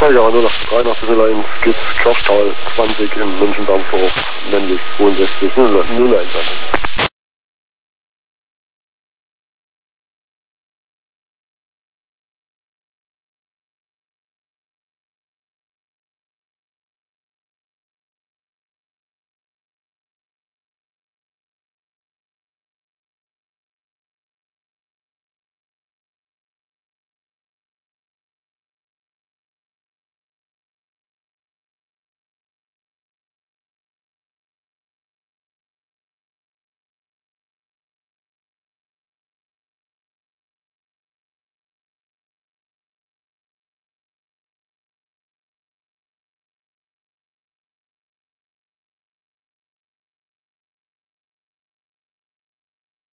ja, 083 01 geht Kirchtal 20 in München-Darmsdorf, männlich 62 0 0 1.